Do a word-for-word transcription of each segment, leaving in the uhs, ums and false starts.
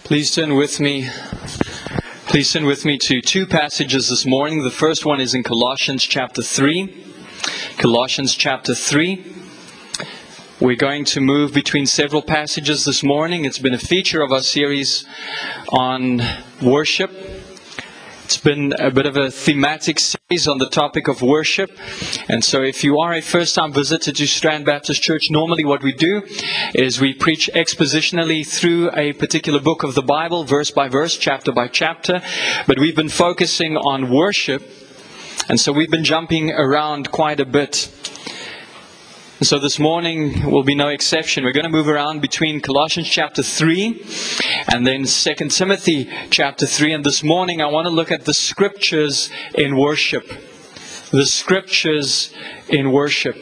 Please turn with me. Please turn with me to two passages this morning. The first one is in Colossians chapter three. Colossians chapter three. We're going to move between several passages this morning. It's been a feature of our series on worship. It's been a bit of a thematic series on the topic of worship. And so if you are a first-time visitor to Strand Baptist Church, normally what we do is we preach expositionally through a particular book of the Bible, verse by verse, chapter by chapter. But we've been focusing on worship. And so we've been jumping around quite a bit. And so this morning will be no exception. We're going to move around between Colossians chapter three and then Second Timothy chapter three. And this morning I want to look at the scriptures in worship. The scriptures in worship.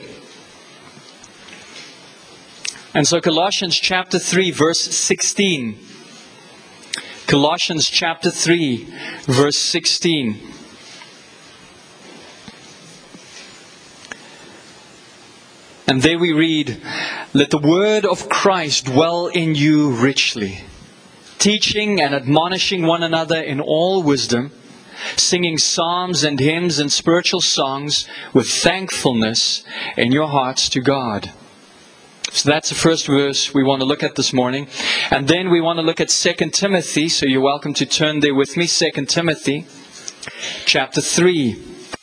And so Colossians chapter three verse sixteen. Colossians chapter three verse sixteen. And there we read, "Let the word of Christ dwell in you richly, teaching and admonishing one another in all wisdom, singing psalms and hymns and spiritual songs with thankfulness in your hearts to God." So that's the first verse we want to look at this morning. And then we want to look at Second Timothy, so you're welcome to turn there with me, Second Timothy chapter three.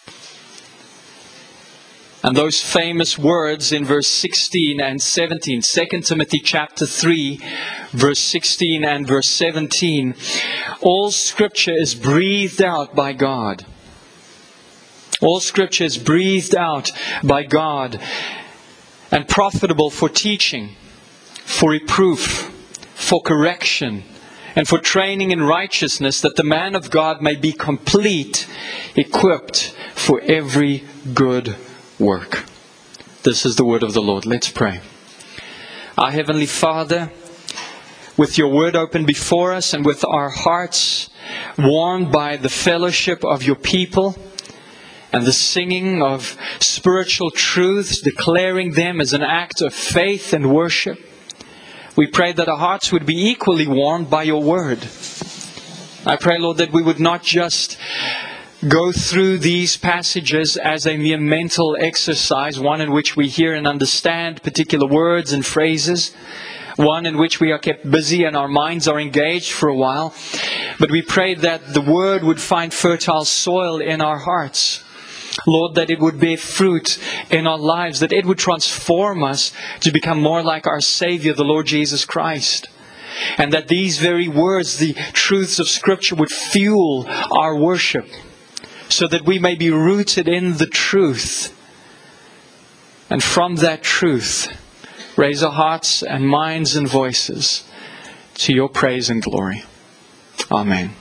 And those famous words in verse sixteen and seventeen. Second Timothy chapter three, verse sixteen and verse seventeen. All Scripture is breathed out by God. All Scripture is breathed out by God and profitable for teaching, for reproof, for correction, and for training in righteousness, that the man of God may be complete, equipped for every good work. This is the word of the Lord. Let's pray. Our Heavenly Father, with your word open before us and with our hearts warmed by the fellowship of your people and the singing of spiritual truths, declaring them as an act of faith and worship, we pray that our hearts would be equally warmed by your word. I pray, Lord, that we would not just go through these passages as a mere mental exercise, one in which we hear and understand particular words and phrases, one in which we are kept busy and our minds are engaged for a while. But we pray that the Word would find fertile soil in our hearts. Lord, that it would bear fruit in our lives, that it would transform us to become more like our Savior, the Lord Jesus Christ. And that these very words, the truths of Scripture, would fuel our worship, so that we may be rooted in the truth. And from that truth, raise our hearts and minds and voices to your praise and glory. Amen.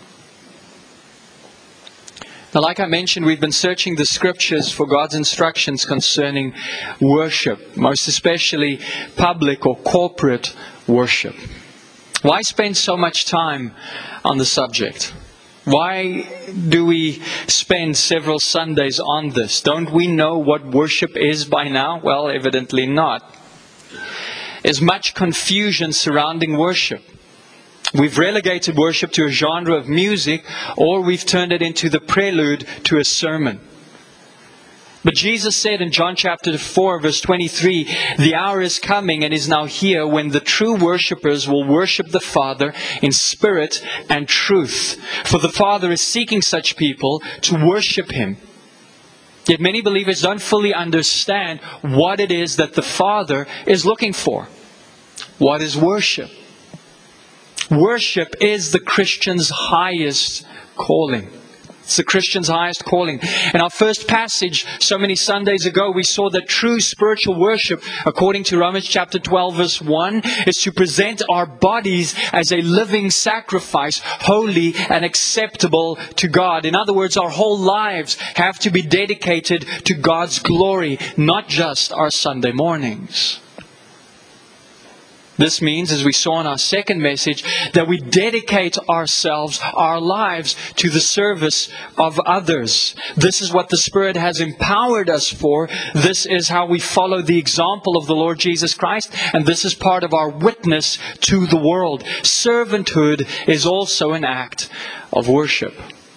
Now, like I mentioned, we've been searching the Scriptures for God's instructions concerning worship, most especially public or corporate worship. Why spend so much time on the subject? Why do we spend several Sundays on this? Don't we know what worship is by now? Well, evidently not. There's much confusion surrounding worship. We've relegated worship to a genre of music, or we've turned it into the prelude to a sermon. But Jesus said in John chapter four, verse twenty-three, "The hour is coming and is now here when the true worshippers will worship the Father in spirit and truth. For the Father is seeking such people to worship Him." Yet many believers don't fully understand what it is that the Father is looking for. What is worship? Worship is the Christian's highest calling. It's the Christian's highest calling. In our first passage, so many Sundays ago, we saw that true spiritual worship, according to Romans chapter twelve, verse one, is to present our bodies as a living sacrifice, holy and acceptable to God. In other words, our whole lives have to be dedicated to God's glory, not just our Sunday mornings. This means, as we saw in our second message, that we dedicate ourselves, our lives, to the service of others. This is what the Spirit has empowered us for. This is how we follow the example of the Lord Jesus Christ, and this is part of our witness to the world. Servanthood is also an act of worship.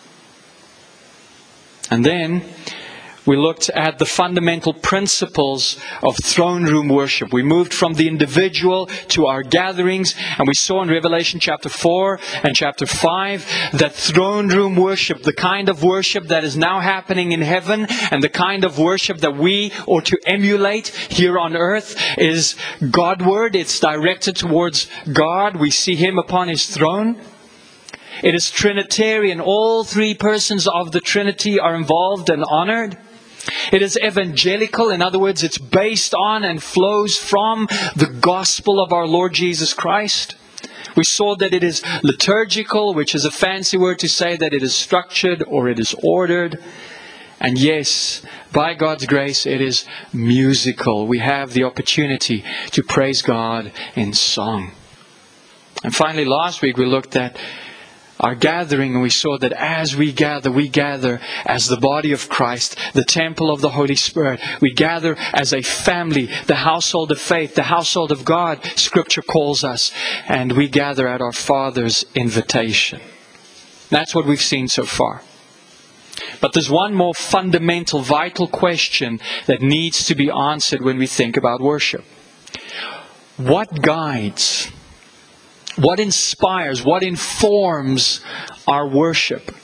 And then we looked at the fundamental principles of throne room worship. We moved from the individual to our gatherings, and we saw in Revelation chapter four and chapter five that throne room worship, the kind of worship that is now happening in heaven and the kind of worship that we ought to emulate here on earth, is Godward. It's directed towards God. We see Him upon His throne. It is Trinitarian. All three persons of the Trinity are involved and honored. It is evangelical. In other words, it's based on and flows from the gospel of our Lord Jesus Christ. We saw that it is liturgical, which is a fancy word to say that it is structured or it is ordered. And yes, by God's grace, it is musical. We have the opportunity to praise God in song. And finally, last week we looked at our gathering, and we saw that as we gather, we gather as the body of Christ, the temple of the Holy Spirit. We gather as a family, the household of faith, the household of God, Scripture calls us. And we gather at our Father's invitation. That's what we've seen so far. But there's one more fundamental, vital question that needs to be answered when we think about worship. What guides, what inspires, what informs our worship?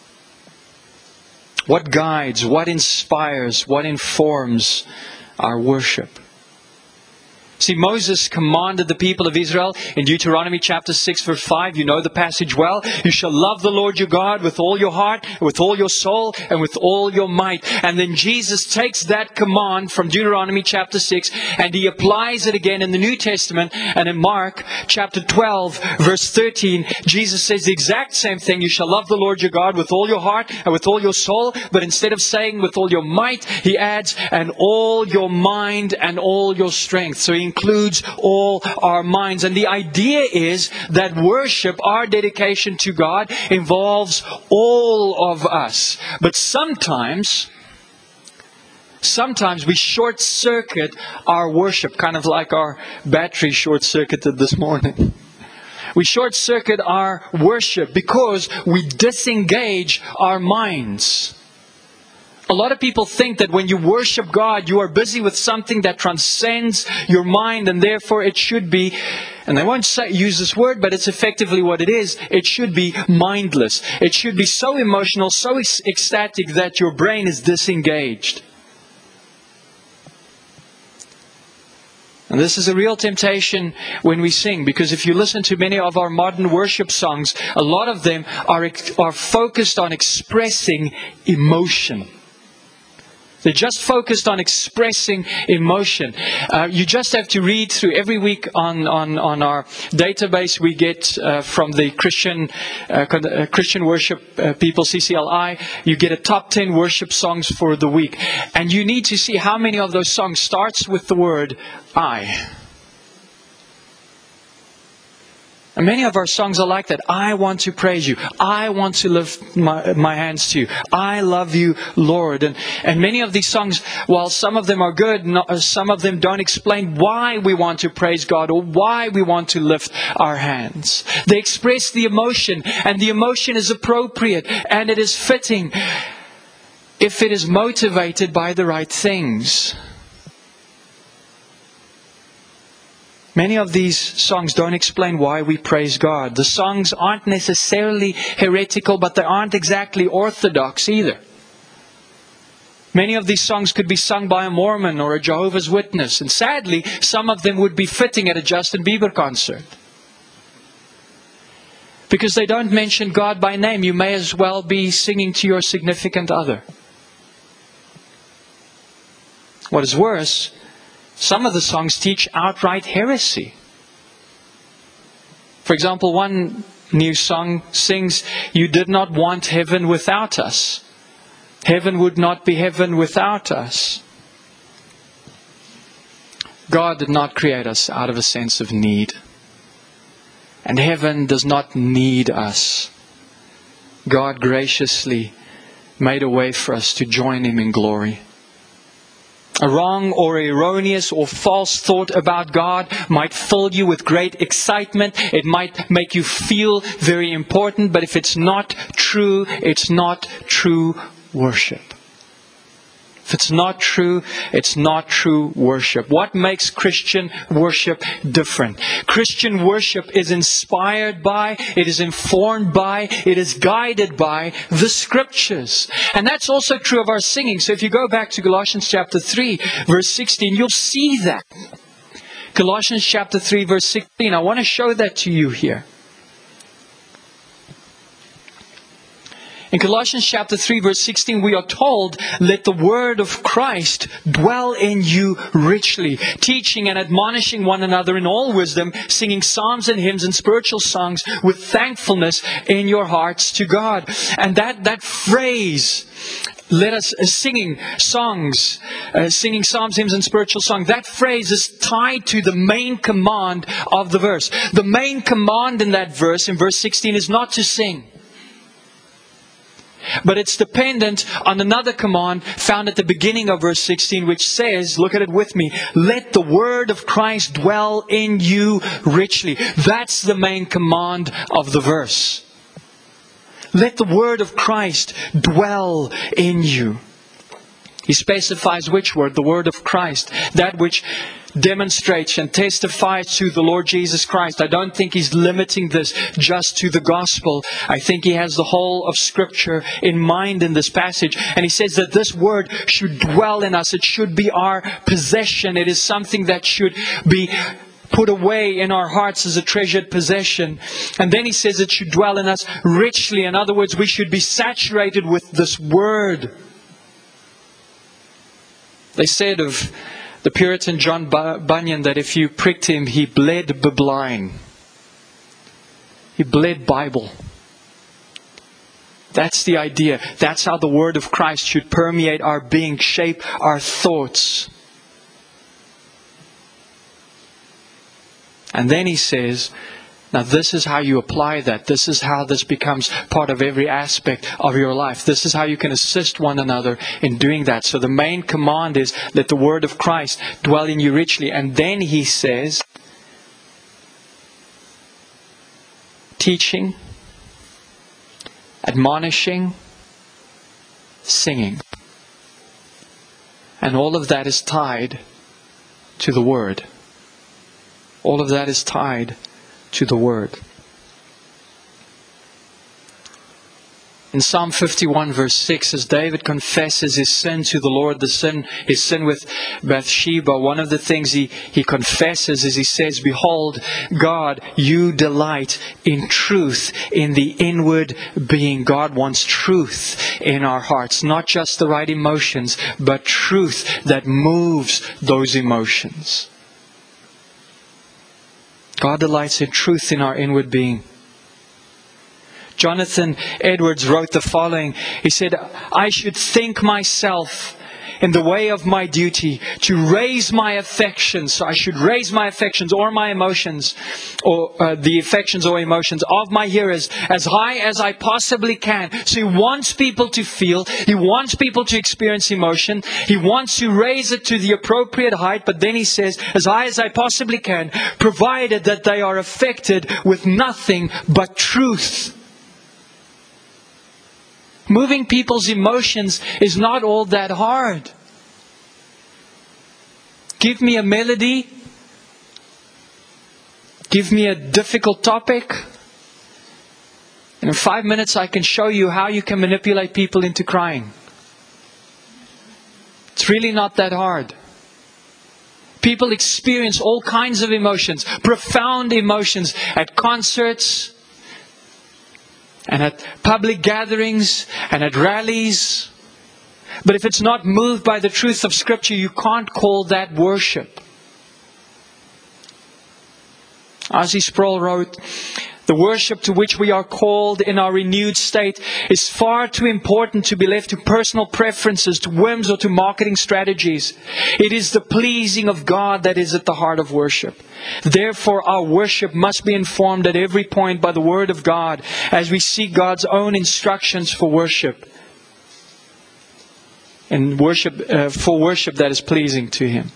What guides, what inspires, what informs our worship? See, Moses commanded the people of Israel in Deuteronomy chapter six verse five. You know the passage well. You shall love the Lord your God with all your heart, with all your soul, and with all your might. And then Jesus takes that command from Deuteronomy chapter six and He applies it again in the New Testament. And in Mark chapter twelve verse thirteen, Jesus says the exact same thing. You shall love the Lord your God with all your heart and with all your soul. But instead of saying with all your might, He adds, and all your mind and all your strength. So He includes all our minds. And the idea is that worship, our dedication to God, involves all of us. But sometimes, sometimes we short-circuit our worship, kind of like our battery short-circuited this morning. We short-circuit our worship because we disengage our minds. A lot of people think that when you worship God, you are busy with something that transcends your mind, and therefore it should be, and I won't say, use this word, but it's effectively what it is, it should be mindless. It should be so emotional, so ecstatic that your brain is disengaged. And this is a real temptation when we sing, because if you listen to many of our modern worship songs, a lot of them are, are focused on expressing emotion. They're just focused on expressing emotion. Uh, you just have to read through every week on, on, on our database we get uh, from the Christian uh, uh, Christian worship uh, people, C C L I. You get a top ten worship songs for the week. And you need to see how many of those songs starts with the word I. And many of our songs are like that. I want to praise you. I want to lift my, my hands to you. I love you, Lord. And, and many of these songs, while some of them are good, not, some of them don't explain why we want to praise God or why we want to lift our hands. They express the emotion, and the emotion is appropriate and it is fitting if it is motivated by the right things. Many of these songs don't explain why we praise God. The songs aren't necessarily heretical, but they aren't exactly orthodox either. Many of these songs could be sung by a Mormon or a Jehovah's Witness. And sadly, some of them would be fitting at a Justin Bieber concert. Because they don't mention God by name. You may as well be singing to your significant other. What is worse, some of the songs teach outright heresy. For example, one new song sings, "You did not want heaven without us. Heaven would not be heaven without us." God did not create us out of a sense of need. And heaven does not need us. God graciously made a way for us to join Him in glory. A wrong or erroneous or false thought about God might fill you with great excitement. It might make you feel very important. But if it's not true, it's not true worship. If it's not true, it's not true worship. What makes Christian worship different? Christian worship is inspired by, it is informed by, it is guided by the Scriptures. And that's also true of our singing. So if you go back to Colossians chapter three, verse sixteen, you'll see that. Colossians chapter three, verse sixteen. I want to show that to you here. In Colossians chapter three, verse sixteen, we are told, let the word of Christ dwell in you richly, teaching and admonishing one another in all wisdom, singing psalms and hymns and spiritual songs with thankfulness in your hearts to God. And that, that phrase, let us uh, singing songs, uh, singing psalms, hymns and spiritual songs, that phrase is tied to the main command of the verse. The main command in that verse, in verse sixteen, is not to sing. But it's dependent on another command found at the beginning of verse sixteen, which says, look at it with me, let the word of Christ dwell in you richly. That's the main command of the verse. Let the word of Christ dwell in you. He specifies which word? The word of Christ. That which demonstrates and testifies to the Lord Jesus Christ. I don't think he's limiting this just to the gospel. I think he has the whole of Scripture in mind in this passage. And he says that this word should dwell in us. It should be our possession. It is something that should be put away in our hearts as a treasured possession. And then he says it should dwell in us richly. In other words, we should be saturated with this word. They said of the Puritan John Bunyan that if you pricked him, he bled blind. He bled Bible. That's the idea. That's how the word of Christ should permeate our being, shape our thoughts. And then he says, now this is how you apply that. This is how this becomes part of every aspect of your life. This is how you can assist one another in doing that. So the main command is, let the word of Christ dwell in you richly. And then he says, teaching, admonishing, singing. And all of that is tied to the word. All of that is tied to the word. In Psalm fifty-one verse six, as David confesses his sin to the Lord, the sin, his sin with Bathsheba, one of the things he, he confesses is he says, behold, God, you delight in truth, in the inward being. God wants truth in our hearts, not just the right emotions, but truth that moves those emotions. God delights in truth in our inward being. Jonathan Edwards wrote the following. He said, I should think myself in the way of my duty to raise my affections. So I should raise my affections or my emotions, or uh, the affections or emotions of my hearers as high as I possibly can. So he wants people to feel. He wants people to experience emotion. He wants to raise it to the appropriate height. But then he says, as high as I possibly can, provided that they are affected with nothing but truth. Moving people's emotions is not all that hard. Give me a melody. Give me a difficult topic. And in five minutes I can show you how you can manipulate people into crying. It's really not that hard. People experience all kinds of emotions, profound emotions at concerts, and at public gatherings, and at rallies. But if it's not moved by the truth of Scripture, you can't call that worship. R C Sproul wrote The worship to which we are called in our renewed state is far too important to be left to personal preferences, to whims, or to marketing strategies. It is the pleasing of God that is at the heart of worship. Therefore, our worship must be informed at every point by the Word of God as we seek God's own instructions for worship. And worship uh, for worship that is pleasing to Him.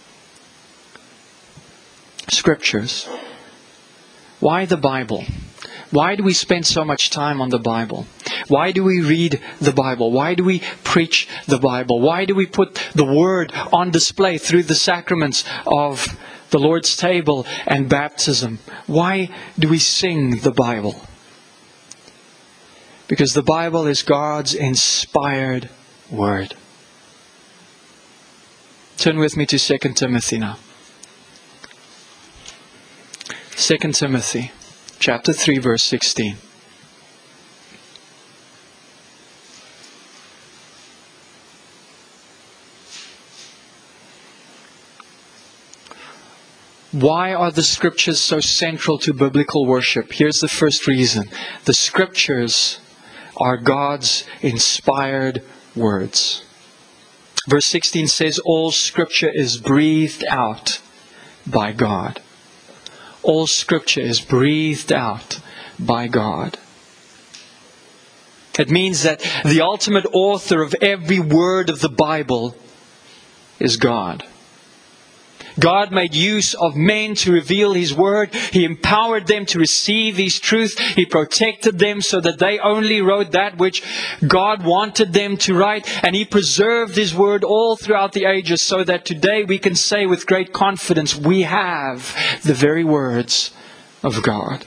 Scriptures. Why the Bible? Why do we spend so much time on the Bible? Why do we read the Bible? Why do we preach the Bible? Why do we put the Word on display through the sacraments of the Lord's table and baptism? Why do we sing the Bible? Because the Bible is God's inspired Word. Turn with me to Second Timothy now. Second Timothy chapter three, verse sixteen. Why are the Scriptures so central to biblical worship? Here's the first reason. The Scriptures are God's inspired words. Verse sixteen says, all Scripture is breathed out by God. All Scripture is breathed out by God. It means that the ultimate author of every word of the Bible is God. God made use of men to reveal His Word. He empowered them to receive His truth. He protected them so that they only wrote that which God wanted them to write. And He preserved His Word all throughout the ages so that today we can say with great confidence, we have the very words of God.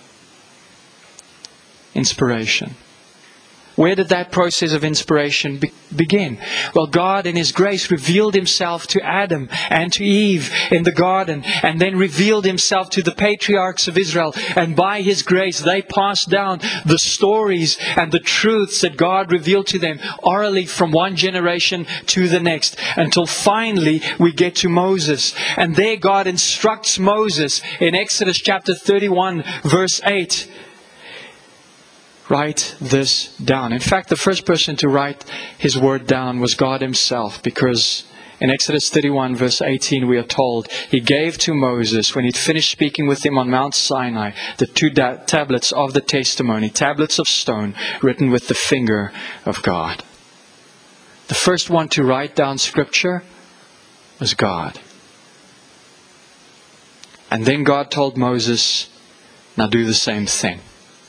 Inspiration. Where did that process of inspiration be- begin? Well, God in His grace revealed Himself to Adam and to Eve in the garden, and then revealed Himself to the patriarchs of Israel. And by His grace, they passed down the stories and the truths that God revealed to them orally from one generation to the next, until finally we get to Moses. And there God instructs Moses in Exodus chapter thirty-one, verse eight. Write this down. In fact, the first person to write His Word down was God Himself, because in Exodus thirty-one verse eighteen we are told He gave to Moses, when He'd finished speaking with him on Mount Sinai, the two da- tablets of the testimony, tablets of stone written with the finger of God. The first one to write down Scripture was God. And then God told Moses, now do the same thing.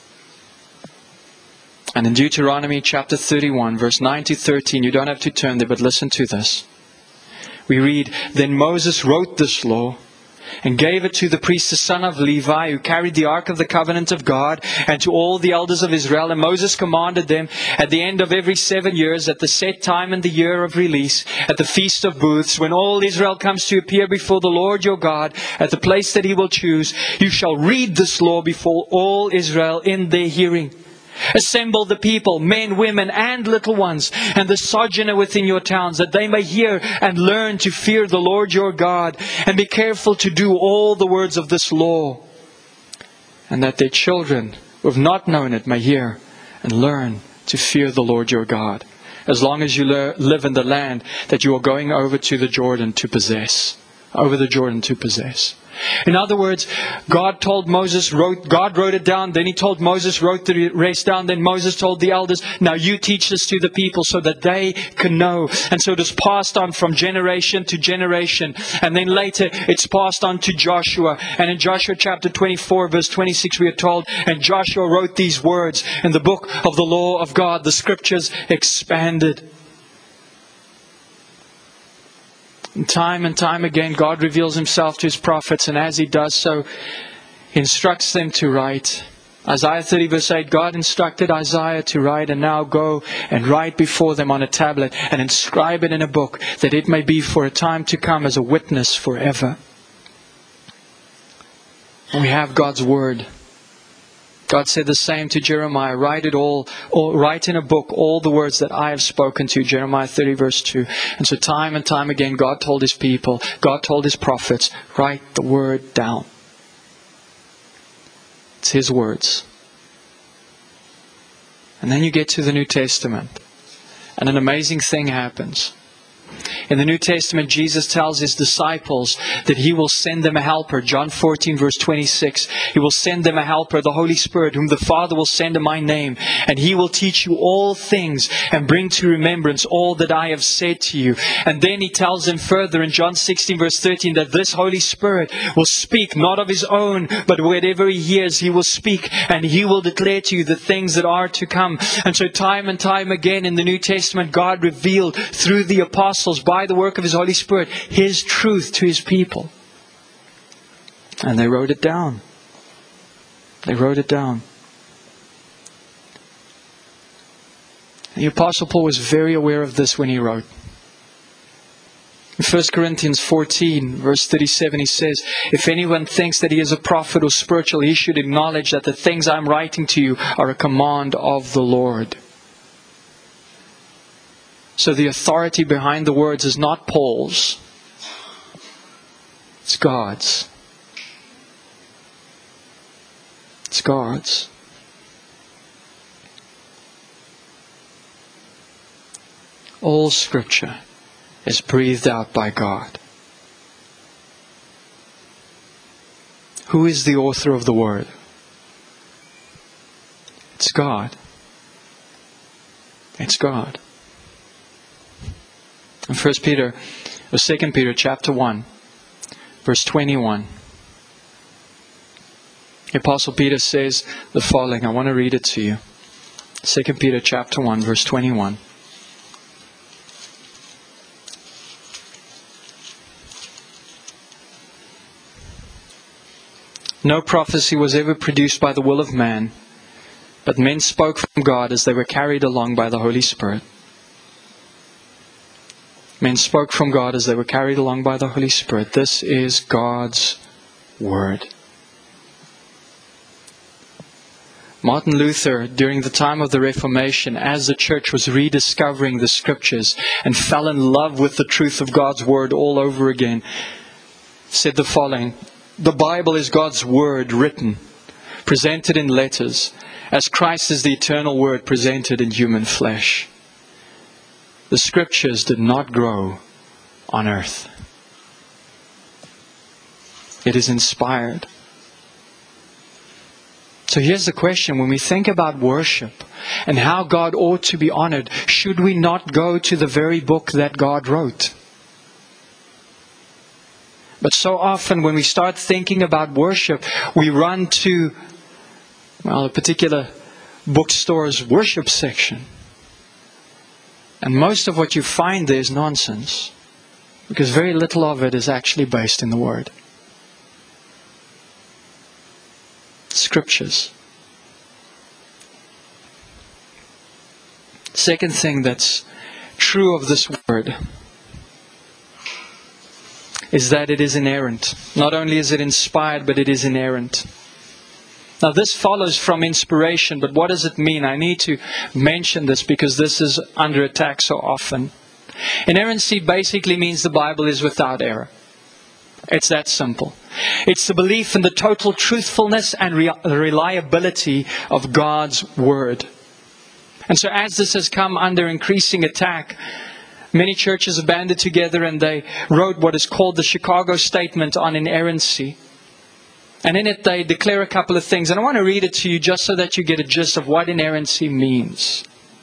And in Deuteronomy chapter thirty-one, verse nine to thirteen, you don't have to turn there, but listen to this. We read, then Moses wrote this law and gave it to the priest, the son of Levi, who carried the ark of the covenant of God, and to all the elders of Israel. And Moses commanded them at the end of every seven years, at the set time in the year of release, at the feast of booths, when all Israel comes to appear before the Lord your God, at the place that He will choose, you shall read this law before all Israel in their hearing. Assemble the people, men, women, and little ones, and the sojourner within your towns, that they may hear and learn to fear the Lord your God, and be careful to do all the words of this law, and that their children who have not known it may hear and learn to fear the Lord your God, as long as you le- live in the land that you are going over to the Jordan to possess. Over the Jordan to possess. In other words, God told Moses, wrote, God wrote it down, then He told Moses, wrote the rest down, then Moses told the elders, now you teach this to the people so that they can know. And so it is passed on from generation to generation. And then later it's passed on to Joshua. And in Joshua chapter twenty-four, verse twenty-six, we are told, and Joshua wrote these words in the book of the law of God. The Scriptures expanded. And time and time again, God reveals Himself to His prophets, and as He does so, He instructs them to write. Isaiah thirty verse eight, God instructed Isaiah to write, and now go and write before them on a tablet and inscribe it in a book, that it may be for a time to come as a witness forever. And we have God's Word. God said the same to Jeremiah, write it all, or write in a book all the words that I have spoken to you, Jeremiah thirty verse two. And so time and time again, God told His people, God told His prophets, write the Word down. It's His words. And then you get to the New Testament, and an amazing thing happens. In the New Testament, Jesus tells His disciples that He will send them a helper. John fourteen, verse twenty-six. He will send them a helper, the Holy Spirit, whom the Father will send in my name. And He will teach you all things and bring to remembrance all that I have said to you. And then He tells them further in John sixteen, verse thirteen, that this Holy Spirit will speak not of His own, but whatever He hears, He will speak. And He will declare to you the things that are to come. And so time and time again in the New Testament, God revealed through the apostles, by the work of His Holy Spirit, His truth to His people. And they wrote it down. They wrote it down. The Apostle Paul was very aware of this when he wrote. In First Corinthians fourteen, verse thirty-seven, he says, if anyone thinks that he is a prophet or spiritual, he should acknowledge that the things I am writing to you are a command of the Lord. So the authority behind the words is not Paul's. It's God's. It's God's. All Scripture is breathed out by God. Who is the author of the Word? It's God. It's God. In First Peter, or Second Peter, chapter one, verse twenty-one, the Apostle Peter says the following. I want to read it to you. Second Peter, chapter one, verse twenty-one. No prophecy was ever produced by the will of man, but men spoke from God as they were carried along by the Holy Spirit. Men spoke from God as they were carried along by the Holy Spirit. This is God's Word. Martin Luther, during the time of the Reformation, as the church was rediscovering the Scriptures and fell in love with the truth of God's Word all over again, said the following: the Bible is God's Word written, presented in letters, as Christ is the eternal Word presented in human flesh. The Scriptures did not grow on earth. It is inspired. So here's the question. When we think about worship and how God ought to be honored, should we not go to the very book that God wrote? But so often when we start thinking about worship, we run to, well, a particular bookstore's worship section. And most of what you find there is nonsense, because very little of it is actually based in the Word. Scriptures. Second thing that's true of this Word is that it is inerrant. Not only is it inspired, but it is inerrant. Now this follows from inspiration, but what does it mean? I need to mention this because this is under attack so often. Inerrancy basically means the Bible is without error. It's that simple. It's the belief in the total truthfulness and re- reliability of God's Word. And so as this has come under increasing attack, many churches have banded together and they wrote what is called the Chicago Statement on Inerrancy. And in it they declare a couple of things. And I want to read it to you just so that you get a gist of what inerrancy means.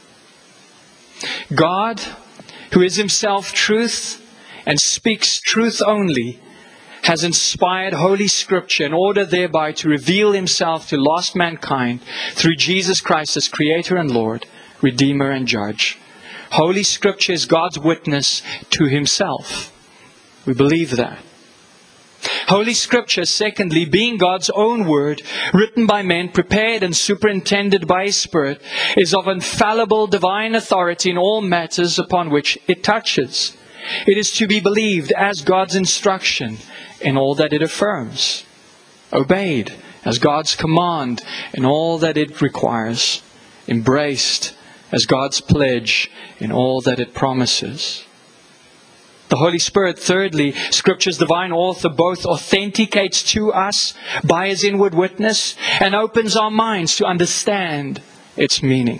God, who is Himself truth and speaks truth only, has inspired Holy Scripture in order thereby to reveal Himself to lost mankind through Jesus Christ as Creator and Lord, Redeemer and Judge. Holy Scripture is God's witness to Himself. We believe that. Holy Scripture, secondly, being God's own Word, written by men, prepared and superintended by His Spirit, is of infallible divine authority in all matters upon which it touches. It is to be believed as God's instruction in all that it affirms, obeyed as God's command in all that it requires, embraced as God's pledge in all that it promises. The Holy Spirit, thirdly, Scripture's divine author both authenticates to us by His inward witness and opens our minds to understand its meaning.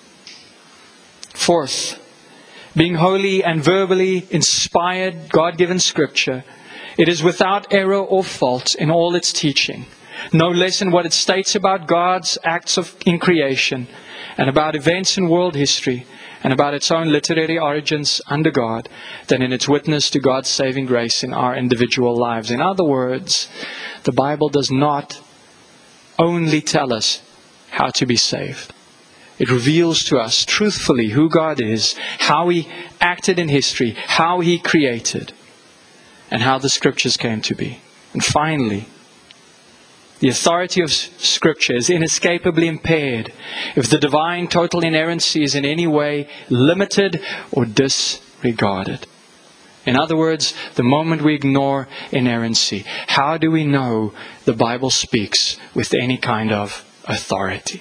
Fourth, being holy and verbally inspired, God-given Scripture, it is without error or fault in all its teaching, no less in what it states about God's acts of, in creation and about events in world history and about its own literary origins under God than in its witness to God's saving grace in our individual lives. In other words, the Bible does not only tell us how to be saved. It reveals to us truthfully who God is, how He acted in history, how He created, and how the Scriptures came to be. And finally, the authority of Scripture is inescapably impaired if the divine total inerrancy is in any way limited or disregarded. In other words, the moment we ignore inerrancy, how do we know the Bible speaks with any kind of authority?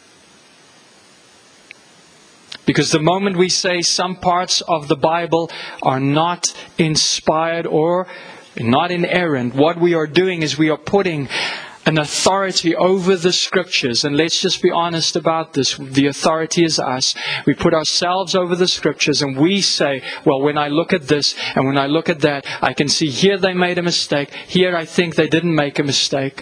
Because the moment we say some parts of the Bible are not inspired or not inerrant, what we are doing is we are putting an authority over the Scriptures. And let's just be honest about this. The authority is us. We put ourselves over the Scriptures and we say, well, when I look at this and when I look at that, I can see here they made a mistake. Here I think they didn't make a mistake.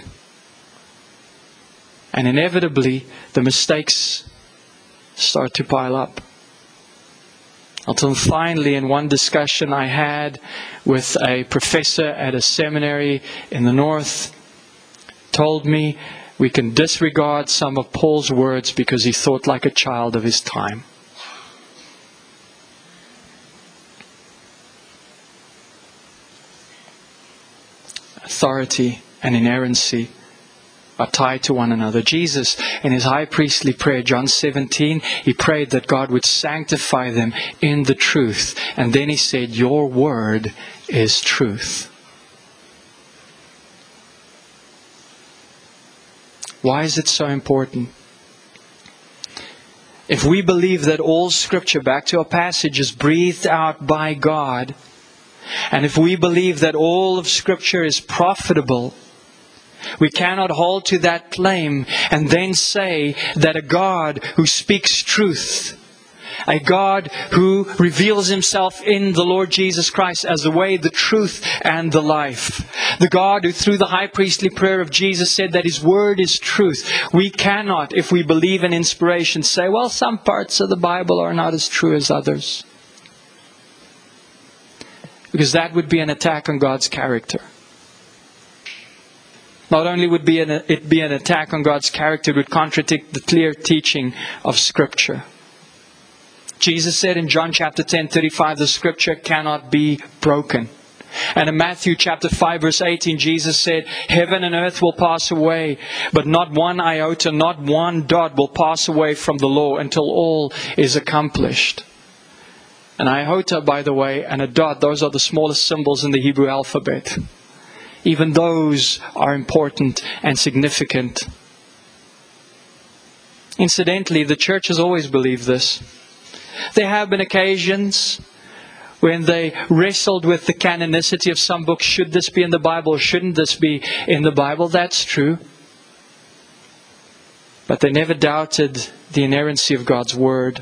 And inevitably, the mistakes start to pile up. Until finally, in one discussion I had with a professor at a seminary in the north, told me we can disregard some of Paul's words because he thought like a child of his time. Authority and inerrancy are tied to one another. Jesus, in His high priestly prayer, John seventeen, He prayed that God would sanctify them in the truth. And then He said, your word is truth. Why is it so important? If we believe that all Scripture, back to our passage, is breathed out by God, and if we believe that all of Scripture is profitable, we cannot hold to that claim and then say that a God who speaks truth, a God who reveals Himself in the Lord Jesus Christ as the way, the truth, and the life, the God who through the high priestly prayer of Jesus said that His word is truth. We cannot, if we believe in inspiration, say, well, some parts of the Bible are not as true as others. Because that would be an attack on God's character. Not only would it be an attack on God's character, it would contradict the clear teaching of Scripture. Jesus said in John chapter ten, thirty-five, the Scripture cannot be broken. And in Matthew chapter five, verse eighteen, Jesus said, heaven and earth will pass away, but not one iota, not one dot will pass away from the law until all is accomplished. An iota, by the way, and a dot, those are the smallest symbols in the Hebrew alphabet. Even those are important and significant. Incidentally, the church has always believed this. There have been occasions when they wrestled with the canonicity of some books. Should this be in the Bible or shouldn't this be in the Bible? That's true. But they never doubted the inerrancy of God's Word.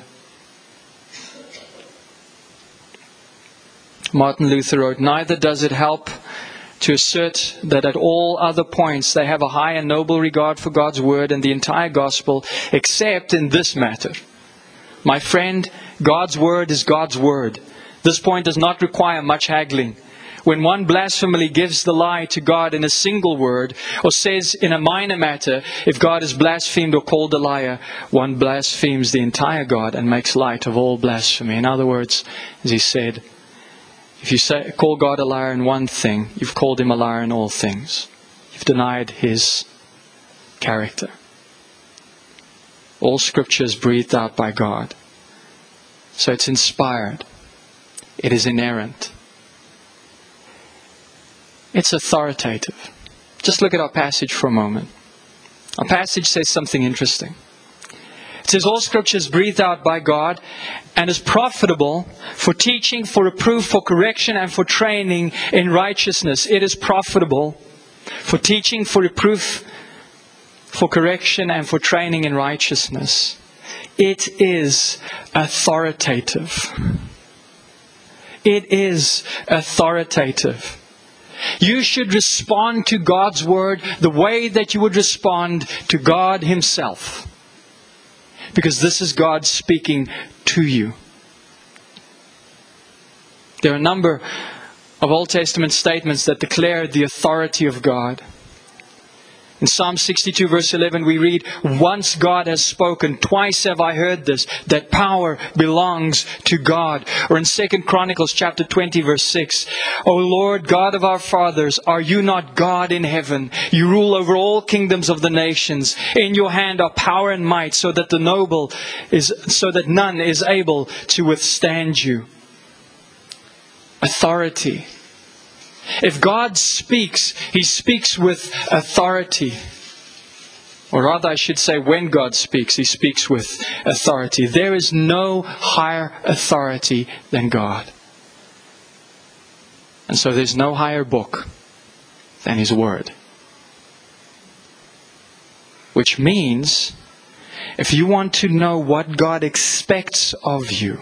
Martin Luther wrote, neither does it help to assert that at all other points they have a high and noble regard for God's Word and the entire Gospel, except in this matter. My friend, God's Word is God's Word. This point does not require much haggling. When one blasphemily gives the lie to God in a single word, or says in a minor matter, if God is blasphemed or called a liar, one blasphemes the entire God and makes light of all blasphemy. In other words, as he said, if you say, call God a liar in one thing, you've called Him a liar in all things. You've denied His character. All Scripture is breathed out by God. So it's inspired. It is inerrant. It's authoritative. Just look at our passage for a moment. Our passage says something interesting. It says all Scripture is breathed out by God and is profitable for teaching, for reproof, for correction, and for training in righteousness. It is profitable for teaching, for reproof, for correction, and for training in righteousness. It is authoritative. It is authoritative. You should respond to God's Word the way that you would respond to God Himself. Because this is God speaking to you. There are a number of Old Testament statements that declare the authority of God. In Psalm sixty-two verse eleven we read, "Once God has spoken, twice have I heard this, that power belongs to God." Or in Second Chronicles chapter twenty verse six, "O Lord God of our fathers, are you not God in heaven? You rule over all kingdoms of the nations. In your hand are power and might, so that the noble is, so that none is able to withstand you." Authority. If God speaks, He speaks with authority. Or rather, I should say, when God speaks, He speaks with authority. There is no higher authority than God. And so there's no higher book than His Word. Which means, if you want to know what God expects of you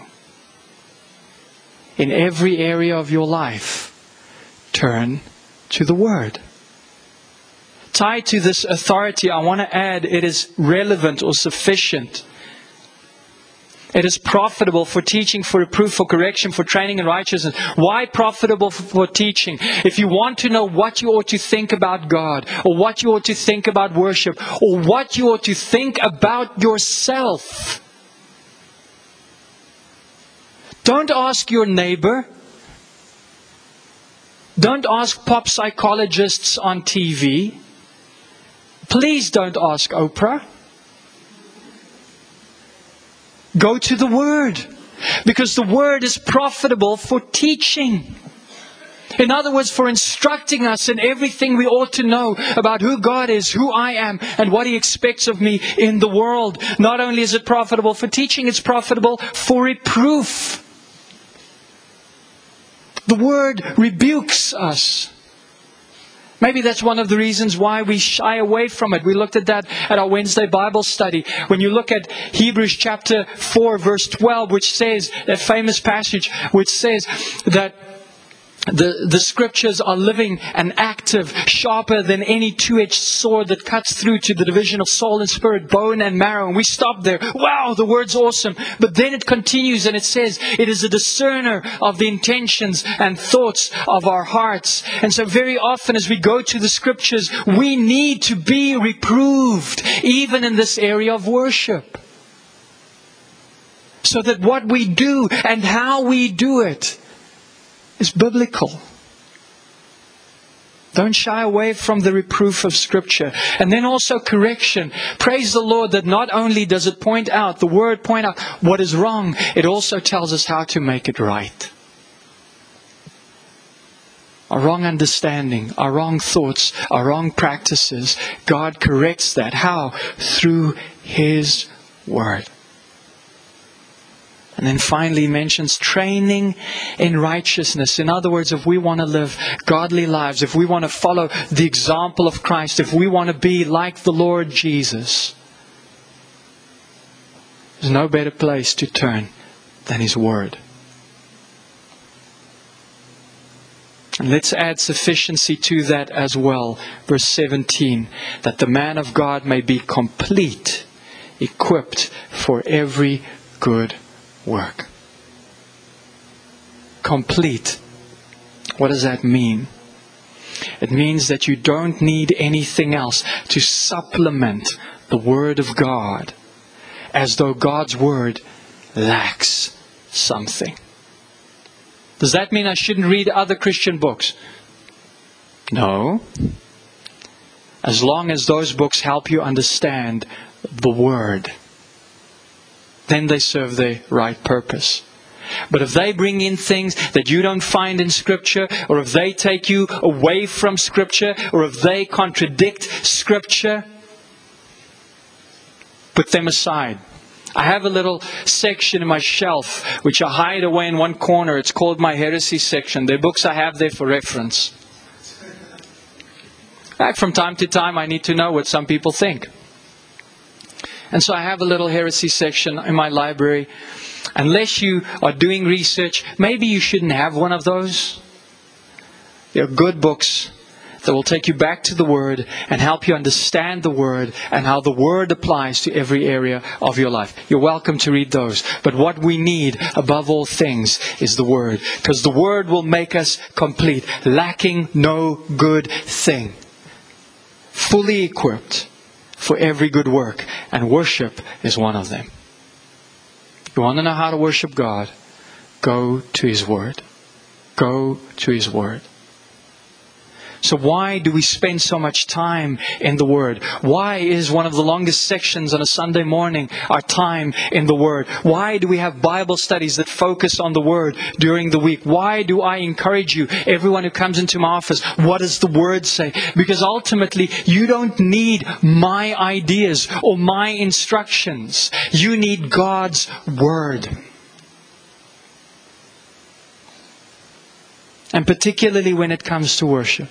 in every area of your life, turn to the Word. Tied to this authority, I want to add, it is relevant or sufficient. It is profitable for teaching, for reproof, for correction, for training in righteousness. Why profitable for teaching? If you want to know what you ought to think about God, or what you ought to think about worship, or what you ought to think about yourself, don't ask your neighbor. Don't ask pop psychologists on T V. Please don't ask Oprah. Go to the Word. Because the Word is profitable for teaching. In other words, for instructing us in everything we ought to know about who God is, who I am, and what He expects of me in the world. Not only is it profitable for teaching, it's profitable for reproof. The Word rebukes us. Maybe that's one of the reasons why we shy away from it. We looked at that at our Wednesday Bible study. When you look at Hebrews chapter four verse twelve, which says, that famous passage, which says that The, the Scriptures are living and active, sharper than any two-edged sword that cuts through to the division of soul and spirit, bone and marrow. And we stop there. Wow, the Word's awesome. But then it continues and it says, it is a discerner of the intentions and thoughts of our hearts. And so very often as we go to the Scriptures, we need to be reproved, even in this area of worship. So that what we do and how we do it is biblical. Don't shy away from the reproof of Scripture. And then also correction. Praise the Lord that not only does it point out, the Word point out what is wrong, it also tells us how to make it right. Our wrong understanding, our wrong thoughts, our wrong practices, God corrects that. How? Through His Word. And then finally he mentions training in righteousness. In other words, if we want to live godly lives, if we want to follow the example of Christ, if we want to be like the Lord Jesus, there's no better place to turn than His Word. And let's add sufficiency to that as well. Verse seventeen, that the man of God may be complete, equipped for every good work. Complete. What does that mean? It means that you don't need anything else to supplement the Word of God, as though God's Word lacks something. Does that mean I shouldn't read other Christian books? No. As long as those books help you understand the Word, then they serve the right purpose. But if they bring in things that you don't find in Scripture, or if they take you away from Scripture, or if they contradict Scripture, put them aside I have a little section in my shelf which I hide away in one corner. It's called my heresy section. There are books I have there for reference. Like from time to time I need to know what some people think. And so I have a little heresy section in my library. Unless you are doing research, maybe you shouldn't have one of those. They're good books that will take you back to the Word and help you understand the Word and how the Word applies to every area of your life. You're welcome to read those. But what we need above all things is the Word. Because the Word will make us complete, lacking no good thing. Fully equipped for every good work. And worship is one of them. You want to know how to worship God? Go to His Word. Go to His Word. So why do we spend so much time in the Word? Why is one of the longest sections on a Sunday morning our time in the Word? Why do we have Bible studies that focus on the Word during the week? Why do I encourage you, everyone who comes into my office, what does the Word say? Because ultimately, you don't need my ideas or my instructions. You need God's Word. And particularly when it comes to worship.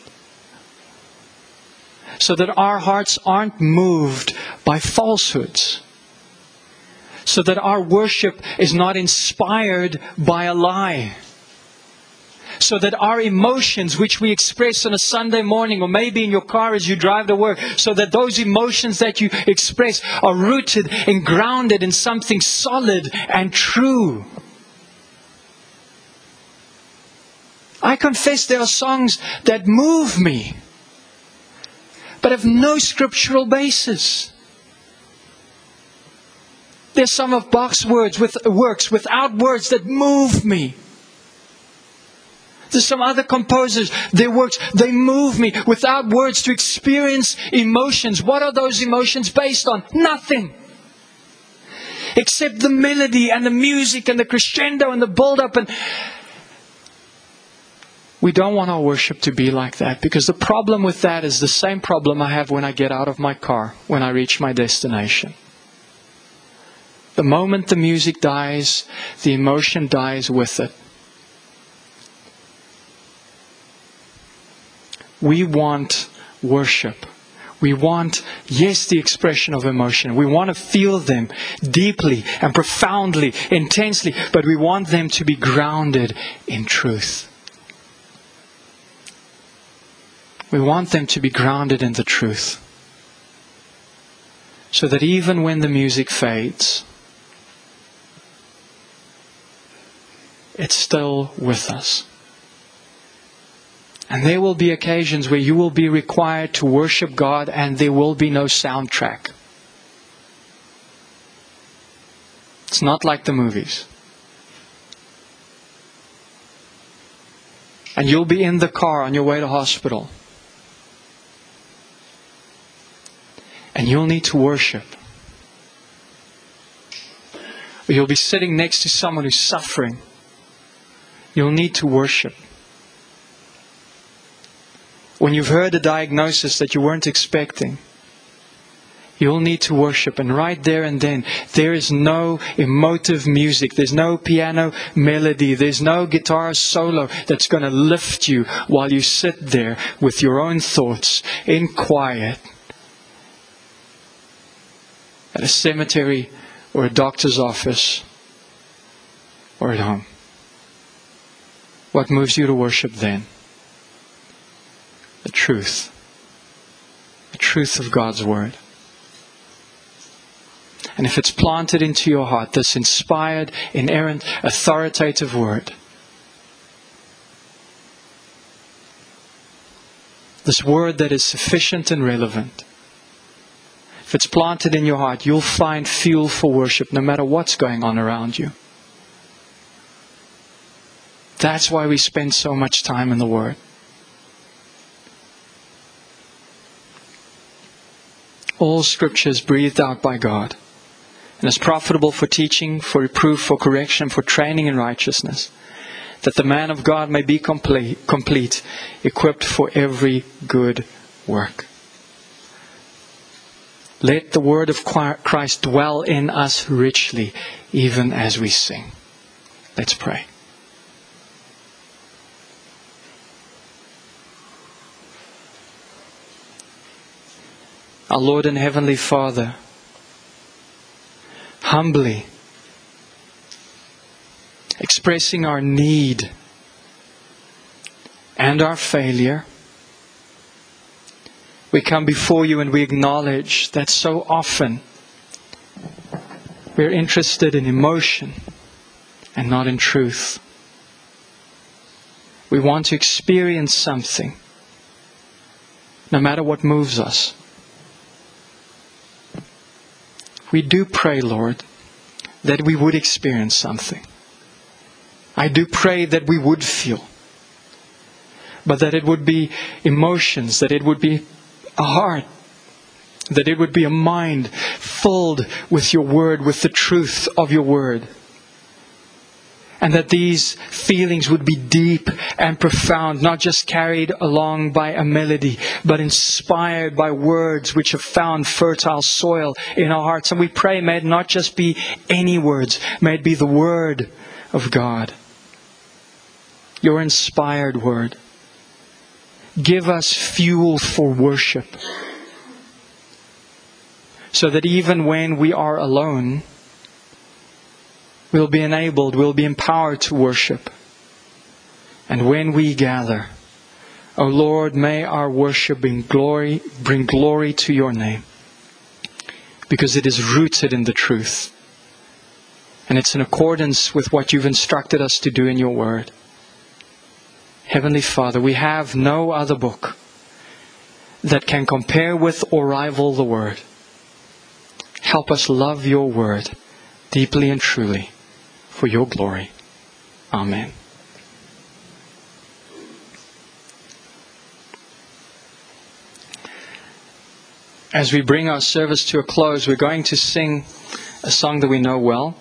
So that our hearts aren't moved by falsehoods. So that our worship is not inspired by a lie. So that our emotions, which we express on a Sunday morning or maybe in your car as you drive to work, so that those emotions that you express are rooted and grounded in something solid and true. I confess there are songs that move me, but have no scriptural basis. There's some of Bach's words with works without words that move me. There's some other composers, their works, they move me without words to experience emotions. What are those emotions based on? Nothing. Except the melody and the music and the crescendo and the build-up. And we don't want our worship to be like that, because the problem with that is the same problem I have when I get out of my car, when I reach my destination. The moment the music dies, the emotion dies with it. We want worship. We want, yes, the expression of emotion. We want to feel them deeply and profoundly, intensely, but we want them to be grounded in truth. We want them to be grounded in the truth. So that even when the music fades, it's still with us. And there will be occasions where you will be required to worship God and there will be no soundtrack. It's not like the movies. And you'll be in the car on your way to hospital. And you'll need to worship. Or you'll be sitting next to someone who's suffering. You'll need to worship. When you've heard a diagnosis that you weren't expecting, you'll need to worship. And right there and then, there is no emotive music. There's no piano melody. There's no guitar solo that's going to lift you while you sit there with your own thoughts in quiet. At a cemetery or a doctor's office or at home. What moves you to worship then? The truth. The truth of God's Word. And if it's planted into your heart, this inspired, inerrant, authoritative Word, this Word that is sufficient and relevant, if it's planted in your heart, you'll find fuel for worship no matter what's going on around you. That's why we spend so much time in the Word. All Scripture is breathed out by God and is profitable for teaching, for reproof, for correction, for training in righteousness, that the man of God may be complete, complete, equipped for every good work. Let the word of Christ dwell in us richly, even as we sing. Let's pray. Our Lord and Heavenly Father, humbly expressing our need and our failure, we come before you and we acknowledge that so often we're interested in emotion and not in truth. We want to experience something, no matter what moves us. We do pray, Lord, that we would experience something. I do pray that we would feel, but that it would be emotions, that it would be a heart, that it would be a mind filled with your word, with the truth of your word. And that these feelings would be deep and profound, not just carried along by a melody, but inspired by words which have found fertile soil in our hearts. And we pray, may it not just be any words, may it be the word of God. Your inspired word. Give us fuel for worship, so that even when we are alone, we'll be enabled, we'll be empowered to worship. And when we gather, O Lord, may our worship bring glory, bring glory to your name, because it is rooted in the truth. And it's in accordance with what you've instructed us to do in your word. Heavenly Father, we have no other book that can compare with or rival the Word. Help us love your Word deeply and truly for your glory. Amen. As we bring our service to a close, we're going to sing a song that we know well.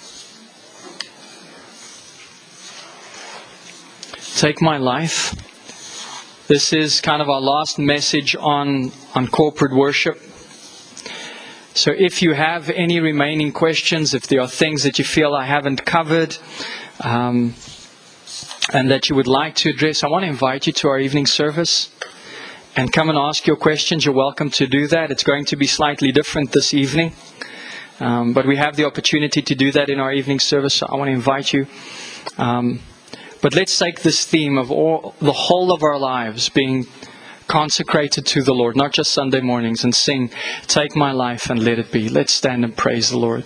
Take My Life. This is kind of our last message on, on corporate worship. So if you have any remaining questions, if there are things that you feel I haven't covered, um, and that you would like to address, I want to invite you to our evening service and come and ask your questions. You're welcome to do that. It's going to be slightly different this evening, um, but we have the opportunity to do that in our evening service. So I want to invite you. Um, But let's take this theme of all, the whole of our lives being consecrated to the Lord, not just Sunday mornings, and sing, Take My Life and Let It Be. Let's stand and praise the Lord.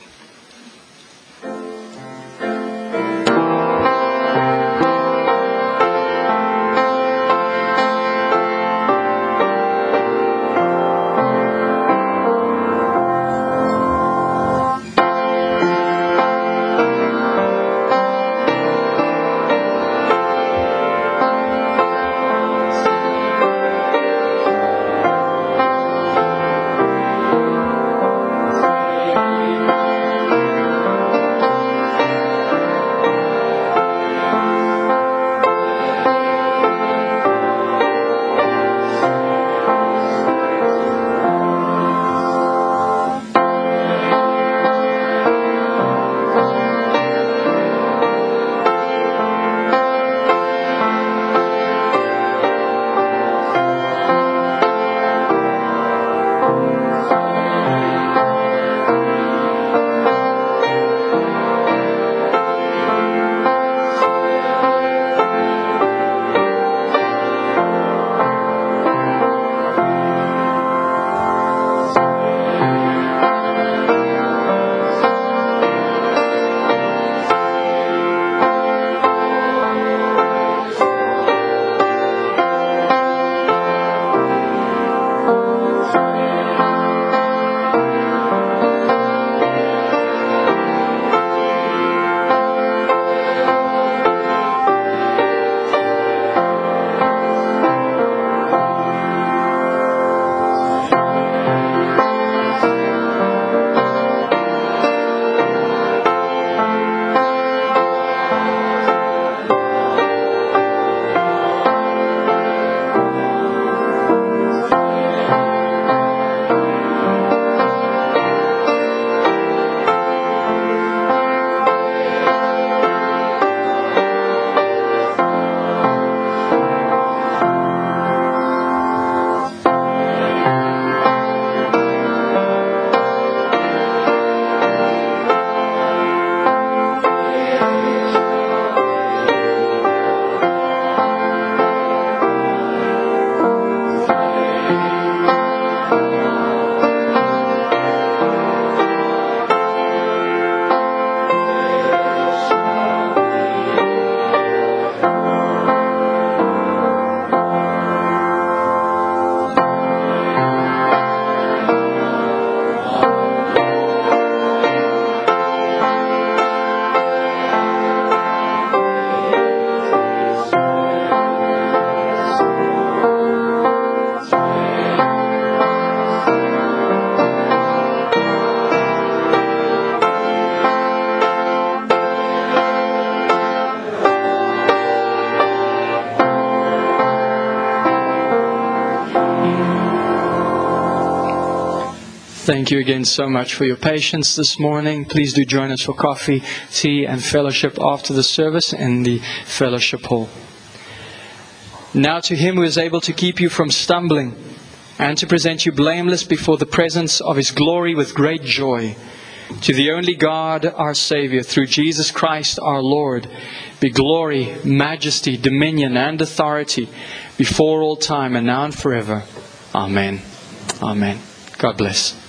Thank you again so much for your patience this morning. Please do join us for coffee, tea, and fellowship after the service in the fellowship hall. Now to Him who is able to keep you from stumbling and to present you blameless before the presence of His glory with great joy, to the only God, our Savior, through Jesus Christ our Lord, be glory, majesty, dominion, and authority before all time and now and forever. Amen. Amen. God bless.